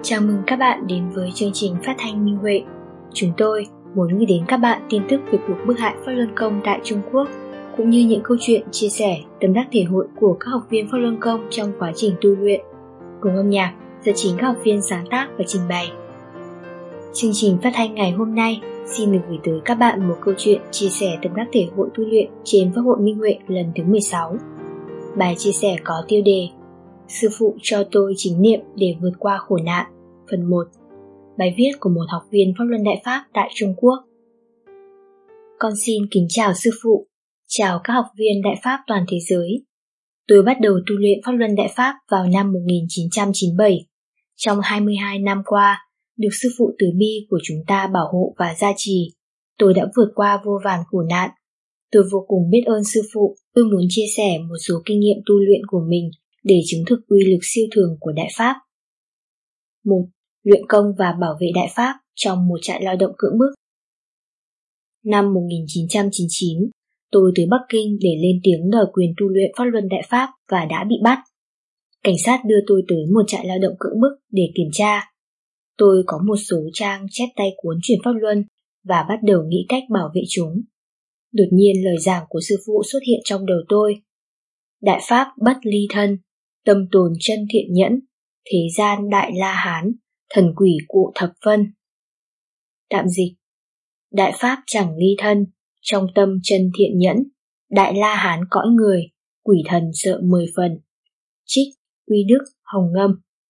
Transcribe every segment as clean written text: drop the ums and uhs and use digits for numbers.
Chào mừng các bạn đến với chương trình phát thanh Minh Huệ. Chúng tôi muốn gửi đến các bạn tin tức về cuộc bức hại Pháp Luân Công tại Trung Quốc, cũng như những câu chuyện chia sẻ tâm đắc thể hội của các học viên Pháp Luân Công trong quá trình tu luyện, cùng âm nhạc do chính các học viên sáng tác và trình bày. Chương trình phát thanh ngày hôm nay xin được gửi tới các bạn một câu chuyện chia sẻ tâm đắc thể hội tu luyện trên Pháp hội Minh Huệ lần thứ 16. Bài chia sẻ có tiêu đề Sư phụ cho tôi chính niệm để vượt qua khổ nạn, phần 1. Bài viết của một học viên Pháp Luân Đại Pháp tại Trung Quốc. Con xin kính chào sư phụ, chào các học viên Đại Pháp toàn thế giới. Tôi bắt đầu tu luyện Pháp Luân Đại Pháp vào năm 1997. Trong 22 năm qua, được sư phụ từ bi của chúng ta bảo hộ và gia trì, tôi đã vượt qua vô vàn khổ nạn. Tôi vô cùng biết ơn sư phụ. Tôi muốn chia sẻ một số kinh nghiệm tu luyện của mình để chứng thực uy lực siêu thường của Đại Pháp. 1. Luyện công và bảo vệ Đại Pháp trong một trại lao động cưỡng bức. Năm 1999, tôi tới Bắc Kinh để lên tiếng đòi quyền tu luyện Pháp Luân Đại Pháp và đã bị bắt. Cảnh sát đưa tôi tới một trại lao động cưỡng bức để kiểm tra. Tôi có một số trang chép tay cuốn truyền Pháp Luân và bắt đầu nghĩ cách bảo vệ chúng. Đột nhiên lời giảng của sư phụ xuất hiện trong đầu tôi. Đại Pháp bất ly thân, tâm tồn chân thiện nhẫn, thế gian đại la hán, thần quỷ cụ thập phân. Tạm dịch: Đại Pháp chẳng ly thân, trong tâm chân thiện nhẫn, đại la hán cõi người, quỷ thần sợ 10 phần. Trích Uy Đức Hồng Ngâm.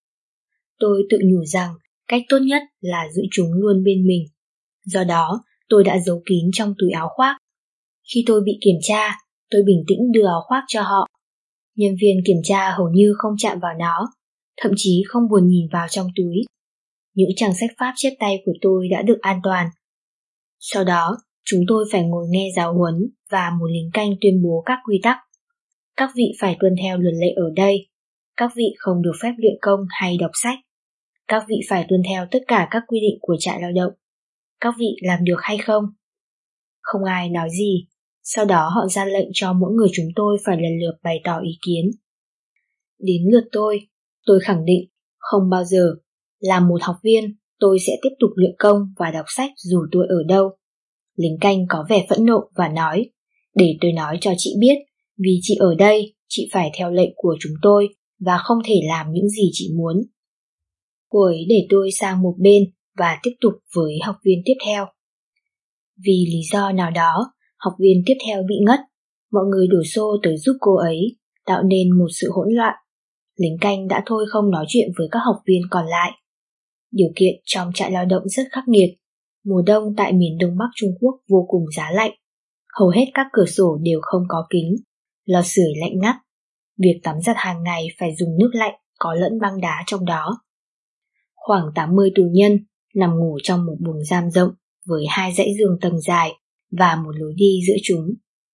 Tôi tự nhủ rằng cách tốt nhất là giữ chúng luôn bên mình. Do đó, tôi đã giấu kín trong túi áo khoác. Khi tôi bị kiểm tra, tôi bình tĩnh đưa áo khoác cho họ. Nhân viên kiểm tra hầu như không chạm vào nó, thậm chí không buồn nhìn vào trong túi. Những trang sách pháp chép tay của tôi đã được an toàn. Sau đó, chúng tôi phải ngồi nghe giáo huấn và một lính canh tuyên bố các quy tắc. Các vị phải tuân theo luật lệ ở đây. Các vị không được phép luyện công hay đọc sách. Các vị phải tuân theo tất cả các quy định của trại lao động. Các vị làm được hay không? Không ai nói gì. Sau đó họ ra lệnh cho mỗi người chúng tôi phải lần lượt bày tỏ ý kiến. Đến lượt tôi khẳng định không bao giờ. Là một học viên, tôi sẽ tiếp tục luyện công và đọc sách dù tôi ở đâu. Lính canh có vẻ phẫn nộ và nói, để tôi nói cho chị biết, vì chị ở đây, chị phải theo lệnh của chúng tôi và không thể làm những gì chị muốn. Cô ấy để tôi sang một bên và tiếp tục với học viên tiếp theo. Vì lý do nào đó, học viên tiếp theo bị ngất. Mọi người đổ xô tới giúp cô ấy, tạo nên một sự hỗn loạn. Lính canh đã thôi không nói chuyện với các học viên còn lại. Điều kiện trong trại lao động rất khắc nghiệt. Mùa đông tại miền Đông Bắc Trung Quốc vô cùng giá lạnh. Hầu hết các cửa sổ đều không có kính, lò sưởi lạnh ngắt. Việc tắm giặt hàng ngày phải dùng nước lạnh có lẫn băng đá trong đó. Khoảng 80 tù nhân nằm ngủ trong một buồng giam rộng với 2 dãy giường tầng dài và một lối đi giữa chúng.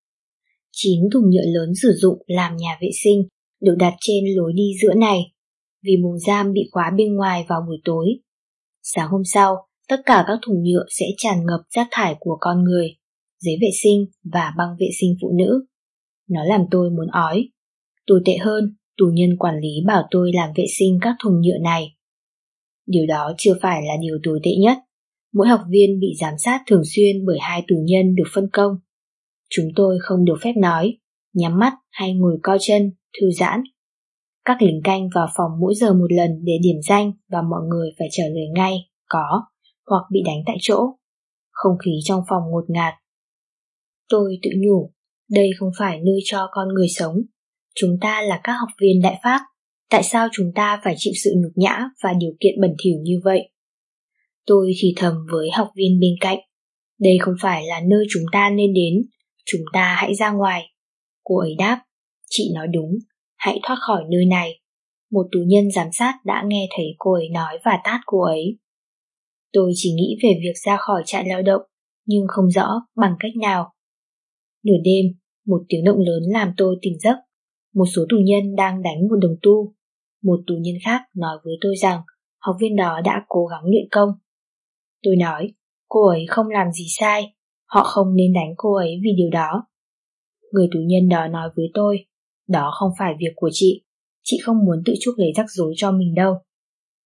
9 thùng nhựa lớn sử dụng làm nhà vệ sinh được đặt trên lối đi giữa này, vì buồng giam bị khóa bên ngoài vào buổi tối. Sáng hôm sau, tất cả các thùng nhựa sẽ tràn ngập rác thải của con người, giấy vệ sinh và băng vệ sinh phụ nữ. Nó làm tôi muốn ói. Tồi tệ hơn, tù nhân quản lý bảo tôi làm vệ sinh các thùng nhựa này. Điều đó chưa phải là điều tồi tệ nhất. Mỗi học viên bị giám sát thường xuyên bởi 2 tù nhân được phân công. Chúng tôi không được phép nói, nhắm mắt hay ngồi co chân, thư giãn. Các lính canh vào phòng mỗi giờ một lần để điểm danh và mọi người phải trả lời ngay, có, hoặc bị đánh tại chỗ. Không khí trong phòng ngột ngạt. Tôi tự nhủ, đây không phải nơi cho con người sống. Chúng ta là các học viên Đại Pháp. Tại sao chúng ta phải chịu sự nhục nhã và điều kiện bẩn thỉu như vậy? Tôi thì thầm với học viên bên cạnh. Đây không phải là nơi chúng ta nên đến. Chúng ta hãy ra ngoài. Cô ấy đáp, chị nói đúng. Hãy thoát khỏi nơi này. Một tù nhân giám sát đã nghe thấy cô ấy nói và tát cô ấy. Tôi chỉ nghĩ về việc ra khỏi trại lao động, nhưng không rõ bằng cách nào. Nửa đêm, một tiếng động lớn làm tôi tỉnh giấc. Một số tù nhân đang đánh một đồng tu. Một tù nhân khác nói với tôi rằng học viên đó đã cố gắng luyện công. Tôi nói, cô ấy không làm gì sai, họ không nên đánh cô ấy vì điều đó. Người tù nhân đó nói với tôi, đó không phải việc của chị không muốn tự chuốc lấy rắc rối cho mình đâu.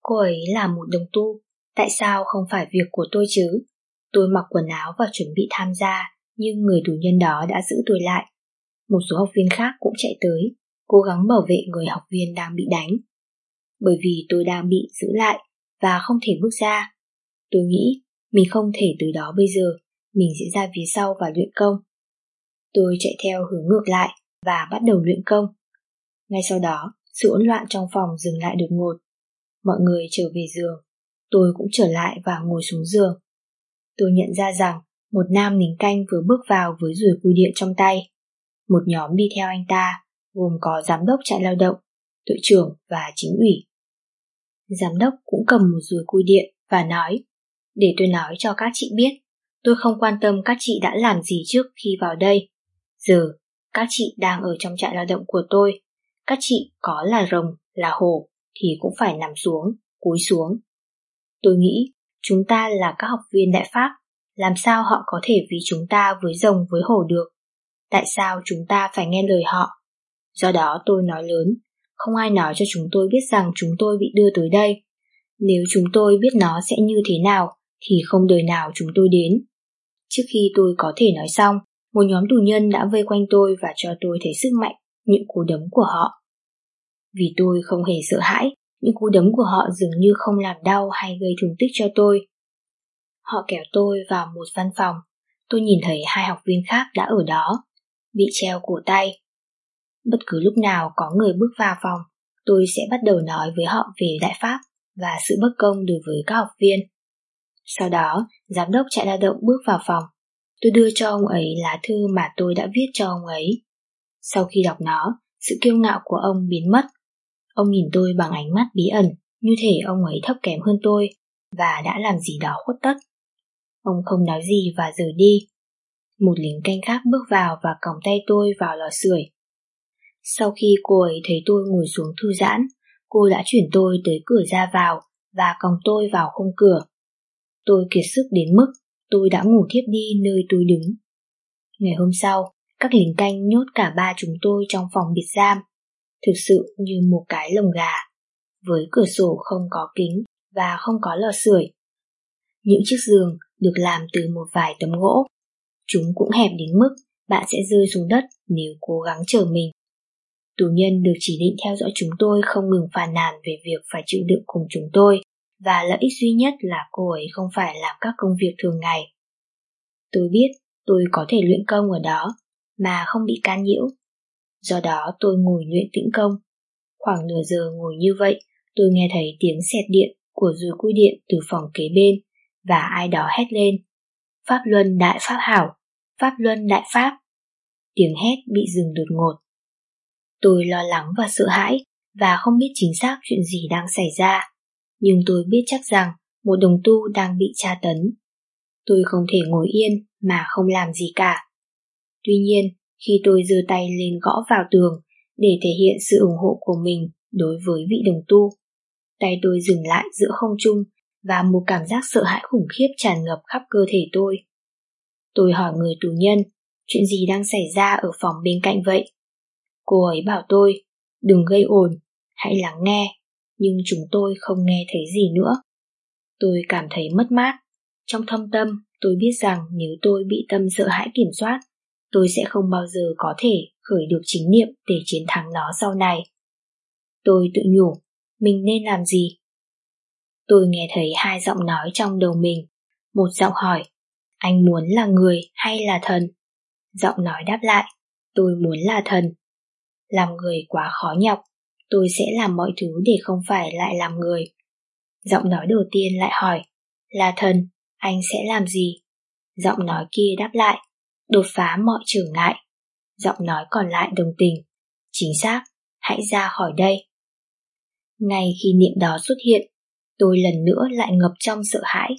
Cô ấy là một đồng tu, tại sao không phải việc của tôi chứ? Tôi mặc quần áo và chuẩn bị tham gia, nhưng người tù nhân đó đã giữ tôi lại. Một số học viên khác cũng chạy tới, cố gắng bảo vệ người học viên đang bị đánh. Bởi vì tôi đang bị giữ lại và không thể bước ra, tôi nghĩ mình không thể từ đó bây giờ, mình sẽ ra phía sau và luyện công. Tôi chạy theo hướng ngược lại và bắt đầu luyện công. Ngay sau đó, sự hỗn loạn trong phòng dừng lại đột ngột. Mọi người trở về giường, tôi cũng trở lại và ngồi xuống giường. Tôi nhận ra rằng một nam lính canh vừa bước vào với dùi cui điện trong tay. Một nhóm đi theo anh ta, gồm có giám đốc trại lao động, đội trưởng và chính ủy. Giám đốc cũng cầm một dùi cui điện và nói, để tôi nói cho các chị biết, tôi không quan tâm các chị đã làm gì trước khi vào đây. Giờ, các chị đang ở trong trại lao động của tôi. Các chị có là rồng, là hổ thì cũng phải nằm xuống, cúi xuống. Tôi nghĩ chúng ta là các học viên Đại Pháp, làm sao họ có thể vì chúng ta với rồng với hổ được? Tại sao chúng ta phải nghe lời họ? Do đó tôi nói lớn, không ai nói cho chúng tôi biết rằng chúng tôi bị đưa tới đây. Nếu chúng tôi biết nó sẽ như thế nào, thì không đời nào chúng tôi đến. Trước khi tôi có thể nói xong, một nhóm tù nhân đã vây quanh tôi và cho tôi thấy sức mạnh, những cú đấm của họ. Vì tôi không hề sợ hãi, những cú đấm của họ dường như không làm đau hay gây thương tích cho tôi. Họ kéo tôi vào một văn phòng, tôi nhìn thấy 2 học viên khác đã ở đó, bị treo cổ tay. Bất cứ lúc nào có người bước vào phòng, tôi sẽ bắt đầu nói với họ về Đại Pháp và sự bất công đối với các học viên. Sau đó, giám đốc trại lao động bước vào phòng. Tôi đưa cho ông ấy lá thư mà tôi đã viết cho ông ấy. Sau khi đọc nó, sự kiêu ngạo của ông biến mất. Ông nhìn tôi bằng ánh mắt bí ẩn, như thể ông ấy thấp kém hơn tôi và đã làm gì đó khuất tất. Ông không nói gì và rời đi. Một lính canh khác bước vào và còng tay tôi vào lò sưởi. Sau khi cô ấy thấy tôi ngồi xuống thư giãn, cô đã chuyển tôi tới cửa ra vào và còng tôi vào khung cửa. Tôi kiệt sức đến mức tôi đã ngủ thiếp đi nơi tôi đứng. Ngày hôm sau, các lính canh nhốt cả 3 chúng tôi trong phòng biệt giam, thực sự như một cái lồng gà, với cửa sổ không có kính và không có lò sưởi. Những chiếc giường được làm từ một vài tấm gỗ. Chúng cũng hẹp đến mức bạn sẽ rơi xuống đất nếu cố gắng trở mình. Tù nhân được chỉ định theo dõi chúng tôi không ngừng phàn nàn về việc phải chịu đựng cùng chúng tôi, và lợi ích duy nhất là cô ấy không phải làm các công việc thường ngày. Tôi biết tôi có thể luyện công ở đó mà không bị can nhiễu. Do đó tôi ngồi luyện tĩnh công. Khoảng nửa giờ ngồi như vậy, tôi nghe thấy tiếng xẹt điện của dùi cui điện từ phòng kế bên, và ai đó hét lên, Pháp Luân Đại Pháp Hảo, Pháp Luân Đại Pháp. Tiếng hét bị dừng đột ngột. Tôi lo lắng và sợ hãi và không biết chính xác chuyện gì đang xảy ra, nhưng tôi biết chắc rằng một đồng tu đang bị tra tấn. Tôi không thể ngồi yên mà không làm gì cả. Tuy nhiên, khi tôi giơ tay lên gõ vào tường để thể hiện sự ủng hộ của mình đối với vị đồng tu, tay tôi dừng lại giữa không trung và một cảm giác sợ hãi khủng khiếp tràn ngập khắp cơ thể tôi. Tôi hỏi người tù nhân, chuyện gì đang xảy ra ở phòng bên cạnh vậy? Cô ấy bảo tôi, đừng gây ồn, hãy lắng nghe, nhưng chúng tôi không nghe thấy gì nữa. Tôi cảm thấy mất mát. Trong thâm tâm, tôi biết rằng nếu tôi bị tâm sợ hãi kiểm soát, tôi sẽ không bao giờ có thể khởi được chính niệm để chiến thắng nó sau này. Tôi tự nhủ, mình nên làm gì? Tôi nghe thấy 2 giọng nói trong đầu mình. Một giọng hỏi, anh muốn là người hay là thần? Giọng nói đáp lại, tôi muốn là thần. Làm người quá khó nhọc, tôi sẽ làm mọi thứ để không phải lại làm người. Giọng nói đầu tiên lại hỏi, là thần, anh sẽ làm gì? Giọng nói kia đáp lại, đột phá mọi trở ngại. Giọng nói còn lại đồng tình, chính xác, hãy ra khỏi đây. Ngay khi niệm đó xuất hiện, tôi lần nữa lại ngập trong sợ hãi.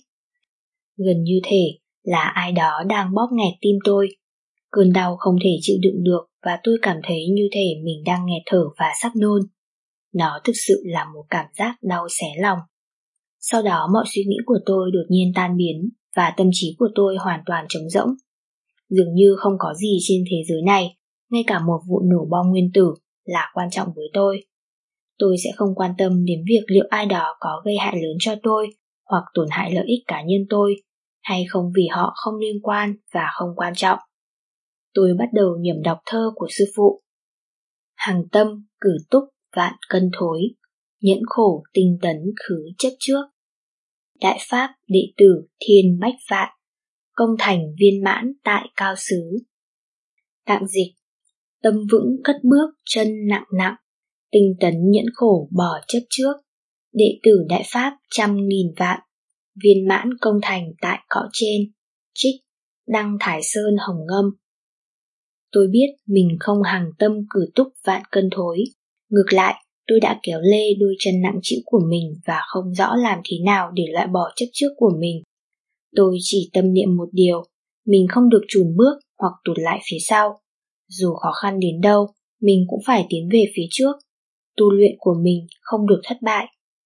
Gần như thể là ai đó đang bóp nghẹt tim tôi. Cơn đau không thể chịu đựng được và tôi cảm thấy như thể mình đang nghẹt thở và sắp nôn. Nó thực sự là một cảm giác đau xé lòng. Sau đó mọi suy nghĩ của tôi đột nhiên tan biến và tâm trí của tôi hoàn toàn trống rỗng. Dường như không có gì trên thế giới này, ngay cả một vụ nổ bom nguyên tử, là quan trọng với tôi. Tôi sẽ không quan tâm đến việc liệu ai đó có gây hại lớn cho tôi hoặc tổn hại lợi ích cá nhân tôi, hay không vì họ không liên quan và không quan trọng. Tôi bắt đầu nhẩm đọc thơ của sư phụ. Hằng tâm, cử túc, vạn cân thối, nhẫn khổ tinh tấn khứ chấp trước. Đại pháp đệ tử thiên bách vạn, công thành viên mãn tại cao xứ. Tạm dịch: tâm vững cất bước chân nặng nặng, tinh tấn nhẫn khổ bỏ chấp trước. Đệ tử đại pháp trăm nghìn vạn, viên mãn công thành tại cõi trên. Trích Đăng Thái Sơn Hồng Ngâm. Tôi biết mình không hằng tâm cử túc vạn cân thối. Ngược lại, tôi đã kéo lê đôi chân nặng trĩu của mình và không rõ làm thế nào để loại bỏ chấp trước của mình. Tôi chỉ tâm niệm một điều, mình không được chùn bước hoặc tụt lại phía sau. Dù khó khăn đến đâu, mình cũng phải tiến về phía trước. Tu luyện của mình không được thất bại.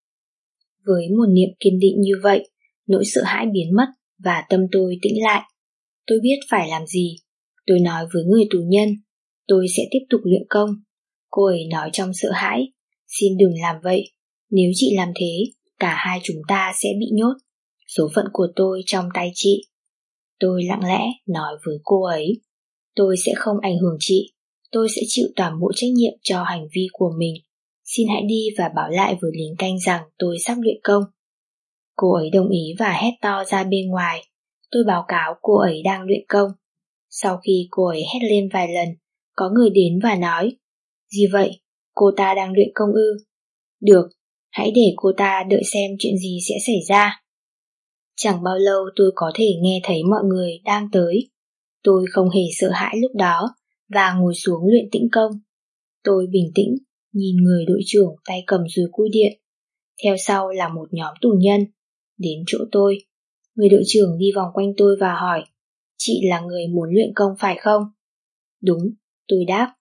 Với một niệm kiên định như vậy, nỗi sợ hãi biến mất và tâm tôi tĩnh lại. Tôi biết phải làm gì. Tôi nói với người tù nhân, tôi sẽ tiếp tục luyện công. Cô ấy nói trong sợ hãi, xin đừng làm vậy. Nếu chị làm thế, cả hai chúng ta sẽ bị nhốt. Số phận của tôi trong tay chị. Tôi lặng lẽ nói với cô ấy, tôi sẽ không ảnh hưởng chị. Tôi sẽ chịu toàn bộ trách nhiệm cho hành vi của mình. Xin hãy đi và báo lại với lính canh rằng tôi sắp luyện công. Cô ấy đồng ý và hét to ra bên ngoài. Tôi báo cáo cô ấy đang luyện công. Sau khi cô ấy hét lên vài lần, có người đến và nói, gì vậy, cô ta đang luyện công ư? Được, hãy để cô ta đợi xem chuyện gì sẽ xảy ra. Chẳng bao lâu tôi có thể nghe thấy mọi người đang tới. Tôi không hề sợ hãi lúc đó và ngồi xuống luyện tĩnh công. Tôi bình tĩnh, nhìn người đội trưởng tay cầm dùi cui điện. Theo sau là một nhóm tù nhân. Đến chỗ tôi, người đội trưởng đi vòng quanh tôi và hỏi, chị là người muốn luyện công phải không? Đúng, tôi đáp.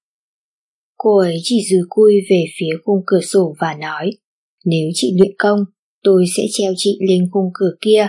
Cô ấy chỉ dùi cui về phía khung cửa sổ và nói, nếu chị luyện công, tôi sẽ treo chị lên khung cửa kia.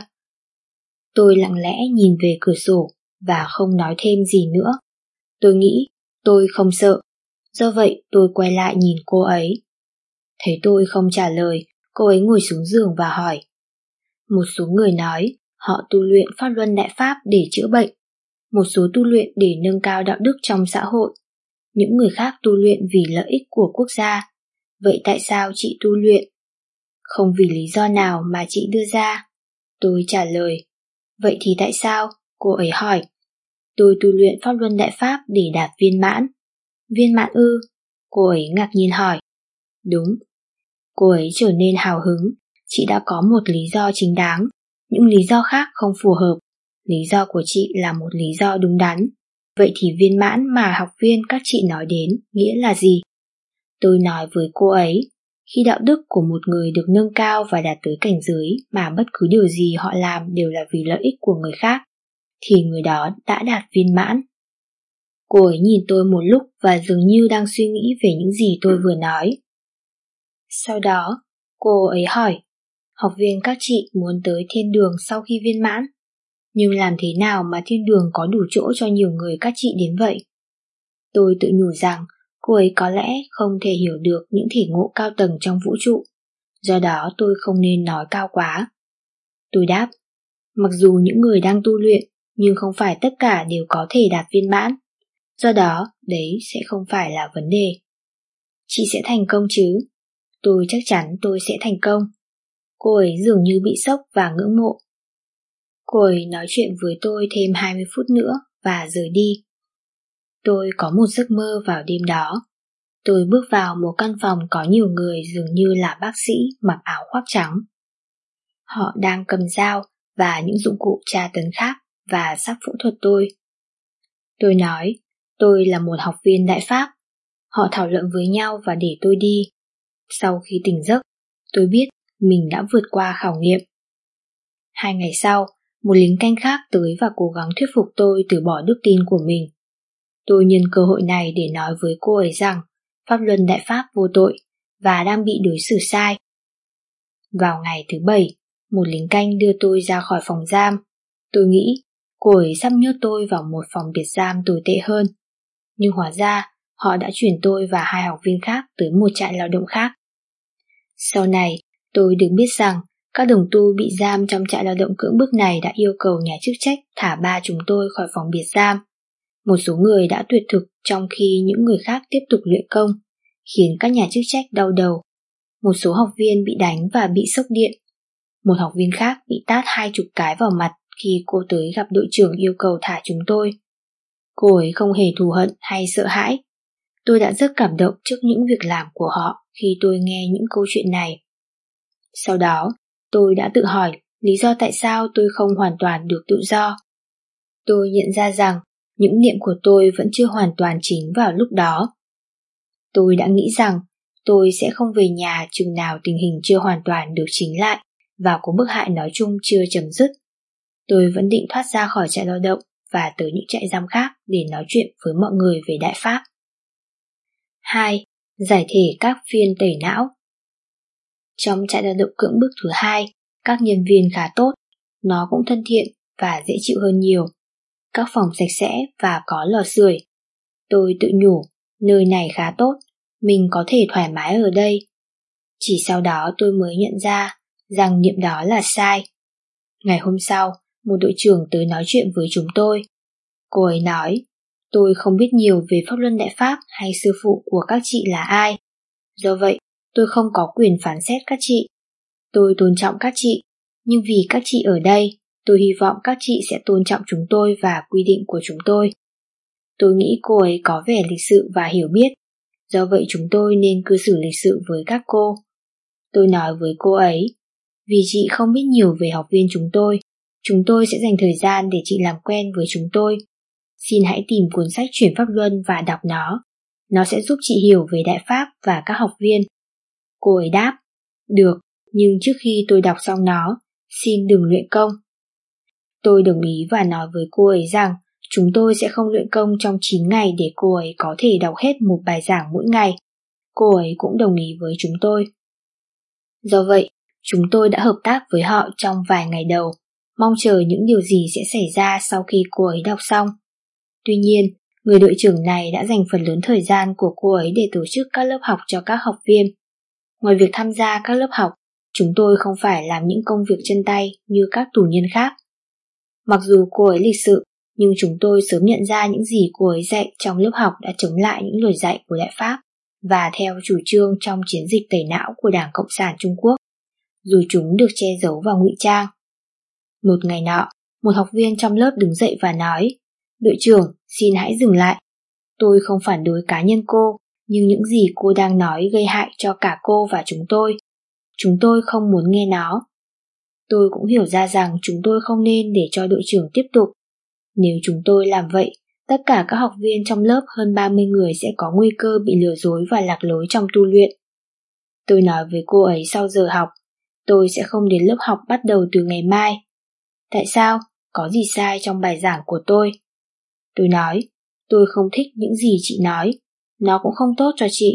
Tôi lặng lẽ nhìn về cửa sổ và không nói thêm gì nữa. Tôi nghĩ tôi không sợ. Do vậy tôi quay lại nhìn cô ấy. Thấy tôi không trả lời, cô ấy ngồi xuống giường và hỏi. Một số người nói họ tu luyện Pháp Luân Đại Pháp để chữa bệnh. Một số tu luyện để nâng cao đạo đức trong xã hội. Những người khác tu luyện vì lợi ích của quốc gia. Vậy tại sao chị tu luyện? Không vì lý do nào mà chị đưa ra. Tôi trả lời. Vậy thì tại sao? Cô ấy hỏi. Tôi tu luyện Pháp Luân Đại Pháp để đạt viên mãn. Viên mãn ư? Cô ấy ngạc nhiên hỏi. Đúng. Cô ấy trở nên hào hứng. Chị đã có một lý do chính đáng. Những lý do khác không phù hợp. Lý do của chị là một lý do đúng đắn. Vậy thì viên mãn mà học viên các chị nói đến nghĩa là gì? Tôi nói với cô ấy, khi đạo đức của một người được nâng cao và đạt tới cảnh giới mà bất cứ điều gì họ làm đều là vì lợi ích của người khác, thì người đó đã đạt viên mãn. Cô ấy nhìn tôi một lúc và dường như đang suy nghĩ về những gì tôi vừa nói. Sau đó, cô ấy hỏi, học viên các chị muốn tới thiên đường sau khi viên mãn, nhưng làm thế nào mà thiên đường có đủ chỗ cho nhiều người các chị đến vậy? Tôi tự nhủ rằng cô ấy có lẽ không thể hiểu được những thể ngộ cao tầng trong vũ trụ, do đó tôi không nên nói cao quá. Tôi đáp, mặc dù những người đang tu luyện, nhưng không phải tất cả đều có thể đạt viên mãn, do đó đấy sẽ không phải là vấn đề. Chị sẽ thành công chứ? Tôi chắc chắn tôi sẽ thành công. Cô ấy dường như bị sốc và ngưỡng mộ. Cô ấy nói chuyện với tôi thêm 20 phút nữa và rời đi. Tôi có một giấc mơ vào đêm đó. Tôi bước vào một căn phòng có nhiều người dường như là bác sĩ mặc áo khoác trắng. Họ đang cầm dao và những dụng cụ tra tấn khác và sắp phẫu thuật tôi. Tôi nói, tôi là một học viên Đại Pháp. Họ thảo luận với nhau và để tôi đi. Sau khi tỉnh giấc, tôi biết mình đã vượt qua khảo nghiệm. 2 ngày sau, một lính canh khác tới và cố gắng thuyết phục tôi từ bỏ đức tin của mình. Tôi nhân cơ hội này để nói với cô ấy rằng Pháp Luân Đại Pháp vô tội và đang bị đối xử sai. Vào ngày thứ 7, một lính canh đưa tôi ra khỏi phòng giam. Tôi nghĩ cô ấy sắp nhốt tôi vào một phòng biệt giam tồi tệ hơn. Nhưng hóa ra họ đã chuyển tôi và 2 học viên khác tới một trại lao động khác. Sau này, tôi được biết rằng các đồng tu bị giam trong trại lao động cưỡng bức này đã yêu cầu nhà chức trách thả ba chúng tôi khỏi phòng biệt giam. Một số người đã tuyệt thực trong khi những người khác tiếp tục luyện công, khiến các nhà chức trách đau đầu. Một số học viên bị đánh và bị sốc điện. Một học viên khác bị tát 20 cái vào mặt khi cô tới gặp đội trưởng yêu cầu thả chúng tôi. Cô ấy không hề thù hận hay sợ hãi. Tôi đã rất cảm động trước những việc làm của họ khi tôi nghe những câu chuyện này. Sau đó, tôi đã tự hỏi lý do tại sao tôi không hoàn toàn được tự do. Tôi nhận ra rằng những niệm của tôi vẫn chưa hoàn toàn chính vào lúc đó. Tôi đã nghĩ rằng tôi sẽ không về nhà chừng nào tình hình chưa hoàn toàn được chỉnh lại và cuộc bức hại nói chung chưa chấm dứt. Tôi vẫn định thoát ra khỏi trại lao động và tới những trại giam khác để nói chuyện với mọi người về Đại Pháp. 2. Giải thể các phiên tẩy não. Trong trại lao động cưỡng bức thứ 2, các nhân viên khá tốt, nó cũng thân thiện và dễ chịu hơn nhiều. Các phòng sạch sẽ và có lò sưởi. Tôi tự nhủ, nơi này khá tốt, mình có thể thoải mái ở đây. Chỉ sau đó tôi mới nhận ra rằng niệm đó là sai. Ngày hôm sau, một đội trưởng tới nói chuyện với chúng tôi. Cô ấy nói, tôi không biết nhiều về pháp luân Đại Pháp hay sư phụ của các chị là ai. Do vậy, tôi không có quyền phán xét các chị. Tôi tôn trọng các chị, nhưng vì các chị ở đây, tôi hy vọng các chị sẽ tôn trọng chúng tôi và quy định của chúng tôi. Tôi nghĩ cô ấy có vẻ lịch sự và hiểu biết, do vậy chúng tôi nên cư xử lịch sự với các cô. Tôi nói với cô ấy, vì chị không biết nhiều về học viên chúng tôi sẽ dành thời gian để chị làm quen với chúng tôi. Xin hãy tìm cuốn sách Chuyển Pháp Luân và đọc nó sẽ giúp chị hiểu về Đại Pháp và các học viên. Cô ấy đáp, được, nhưng trước khi tôi đọc xong nó, xin đừng luyện công. Tôi đồng ý và nói với cô ấy rằng chúng tôi sẽ không luyện công trong 9 ngày để cô ấy có thể đọc hết một bài giảng mỗi ngày. Cô ấy cũng đồng ý với chúng tôi. Do vậy, chúng tôi đã hợp tác với họ trong vài ngày đầu, mong chờ những điều gì sẽ xảy ra sau khi cô ấy đọc xong. Tuy nhiên, người đội trưởng này đã dành phần lớn thời gian của cô ấy để tổ chức các lớp học cho các học viên. Ngoài việc tham gia các lớp học, chúng tôi không phải làm những công việc chân tay như các tù nhân khác. Mặc dù cô ấy lịch sự, nhưng chúng tôi sớm nhận ra những gì cô ấy dạy trong lớp học đã chống lại những lời dạy của Đại Pháp và theo chủ trương trong chiến dịch tẩy não của Đảng Cộng sản Trung Quốc, dù chúng được che giấu và ngụy trang. Một ngày nọ, một học viên trong lớp đứng dậy và nói, đội trưởng, xin hãy dừng lại. Tôi không phản đối cá nhân cô, nhưng những gì cô đang nói gây hại cho cả cô và chúng tôi. Chúng tôi không muốn nghe nó. Tôi cũng hiểu ra rằng chúng tôi không nên để cho đội trưởng tiếp tục. Nếu chúng tôi làm vậy, tất cả các học viên trong lớp hơn 30 người sẽ có nguy cơ bị lừa dối và lạc lối trong tu luyện. Tôi nói với cô ấy sau giờ học, tôi sẽ không đến lớp học bắt đầu từ ngày mai. Tại sao? Có gì sai trong bài giảng của tôi? Tôi nói, tôi không thích những gì chị nói, nó cũng không tốt cho chị.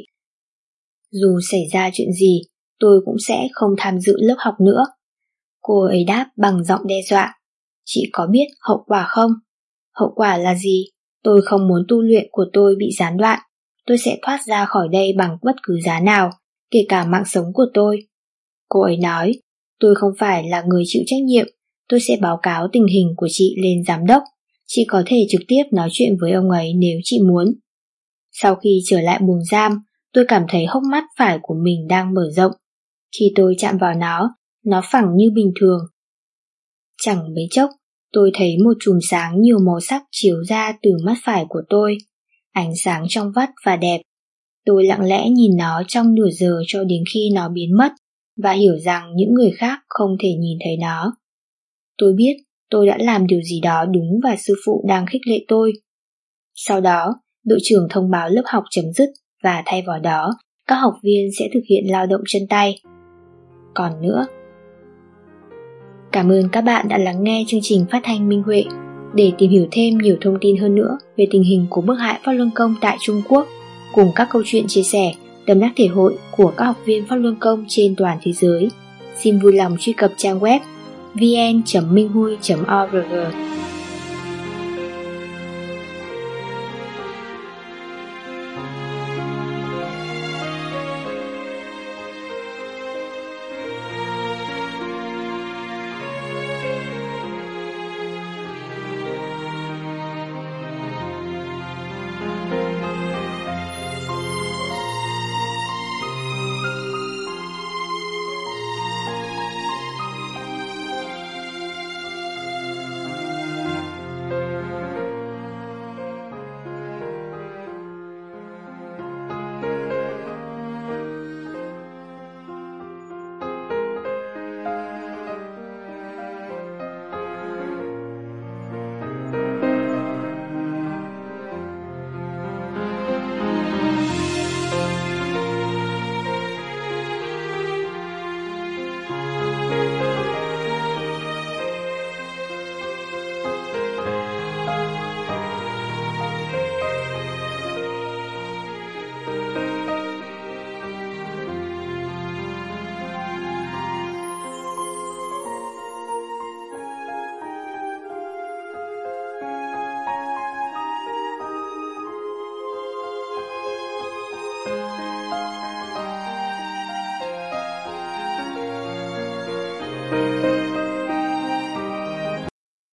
Dù xảy ra chuyện gì, tôi cũng sẽ không tham dự lớp học nữa. Cô ấy đáp bằng giọng đe dọa. Chị có biết hậu quả không? Hậu quả là gì? Tôi không muốn tu luyện của tôi bị gián đoạn. Tôi sẽ thoát ra khỏi đây bằng bất cứ giá nào, kể cả mạng sống của tôi. Cô ấy nói, tôi không phải là người chịu trách nhiệm, tôi sẽ báo cáo tình hình của chị lên giám đốc. Chị có thể trực tiếp nói chuyện với ông ấy nếu chị muốn. Sau khi trở lại buồng giam, tôi cảm thấy hốc mắt phải của mình đang mở rộng. Khi tôi chạm vào nó phẳng như bình thường. Chẳng mấy chốc, tôi thấy một chùm sáng nhiều màu sắc chiếu ra từ mắt phải của tôi. Ánh sáng trong vắt và đẹp. Tôi lặng lẽ nhìn nó trong nửa giờ cho đến khi nó biến mất và hiểu rằng những người khác không thể nhìn thấy nó. Tôi biết tôi đã làm điều gì đó đúng và sư phụ đang khích lệ tôi. Sau đó, đội trưởng thông báo lớp học chấm dứt và thay vào đó, các học viên sẽ thực hiện lao động chân tay. Còn nữa, cảm ơn các bạn đã lắng nghe chương trình phát thanh Minh Huệ. Để tìm hiểu thêm nhiều thông tin hơn nữa về tình hình của bức hại Pháp Luân Công tại Trung Quốc, cùng các câu chuyện chia sẻ, tâm đắc thể hội của các học viên Pháp Luân Công trên toàn thế giới, xin vui lòng truy cập trang web vn.minhui.org.